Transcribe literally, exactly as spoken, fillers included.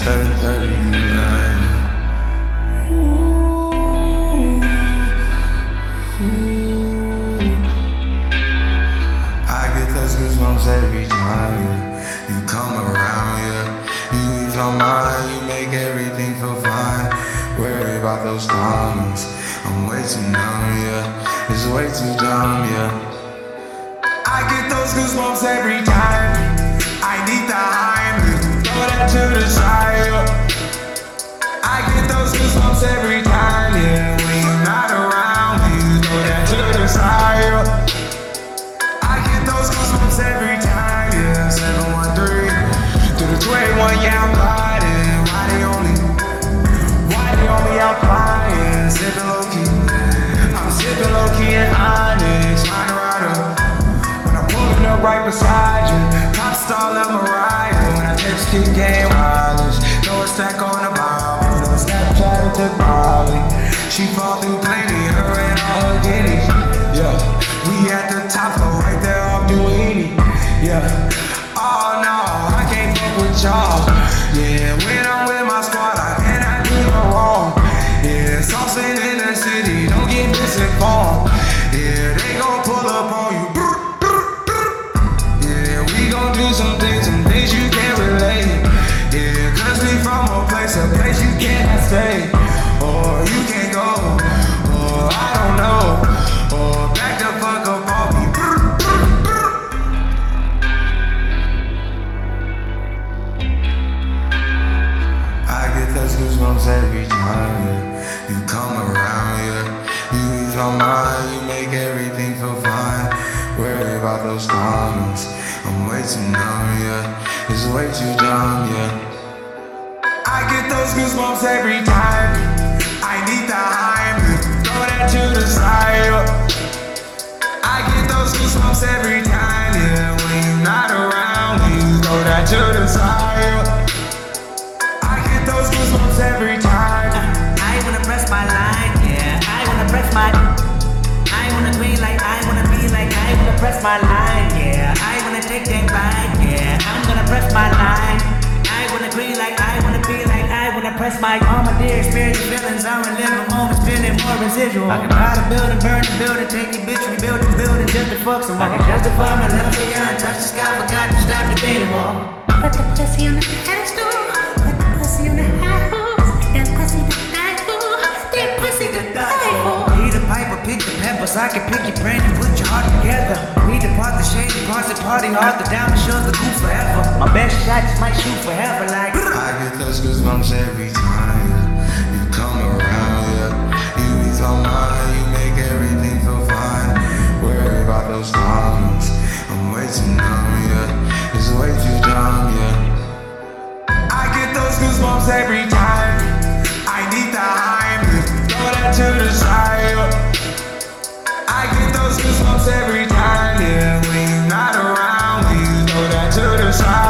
seven thirty, nine. Ooh, ooh. I get those goosebumps every time yeah. You come around, yeah. You ease my mind, you make everything feel fine. Worry about those comments, I'm way too numb, yeah. It's way too dumb, yeah. I get those goosebumps every time. I need the Heimlich, throw that to the side. I get those goosebumps every time, yeah. When you're not around, you throw that to the side. I get those goosebumps every time, yeah. seven one three to the two eighty-one, yeah, I'm riding. Why they only, why they only out crying? Sipping low key, I'm sipping low key and honest. Find a rider when I'm pulling up right beside you. Top star like Mariah when I text kick game wireless. Throw a stack on the Bible, throw a Snapchat at the Bali. She fall through plenty, her and all her guineas. Yeah, we at the top floor right there off Duini. Yeah, oh no, I can't fuck with y'all. Yeah, when I'm with my squad, I cannot do no wrong. Yeah, saucing in the city, don't get misinformed. Yeah, they gon' pull up on you. Yeah, we gon' do some things, some things you can't relate. Yeah, cause we from a place, a place you cannot stay. Or you can't go, or I don't know. Or back the fuck up off me. I get those goosebumps every time, yeah. You come around, yeah. You ease my mind, you make everything feel fine. Worry about those comments, I'm way too numb, yeah. It's way too dumb, yeah. I get those goosebumps every time. I need the Heimlich, throw that to the side. I get those goosebumps every time, yeah. When you're not around, you throw that to the side. I get those goosebumps every time. I wanna press my line, yeah. I wanna press my. I wanna be like, I wanna be like, I wanna press my line, yeah. I wanna take that ride, yeah. I'm gonna press my line. I wanna be like, I wanna be like, I wanna press my. All my dear experience feelings, I'm reliving moments, feeling more residual. I can buy the building, burn the building, take the bitch, rebuild the building just to fuck someone. I can justify my love for you, touch the sky, forgot to stop the beating wall. Put the pussy on the pedestal, put the pussy on the high horse, that pussy to die for, that pussy to die for. Need a pipe or pick the peppers, I can pick your brain and put your heart together. We depart the shady parts and party hard, the diamond shows the cool forever. My best shots might shoot forever like. I get those goosebumps every time, yeah. You come around, yeah. You ease my mind, you make everything feel fine. Worry about those comments, I'm way too numb, yeah. It's way too dumb, yeah. I get those goosebumps every time. I need the Heimlich, throw that to the side. I get those goosebumps every time, yeah. When you're not around, you throw that to the side.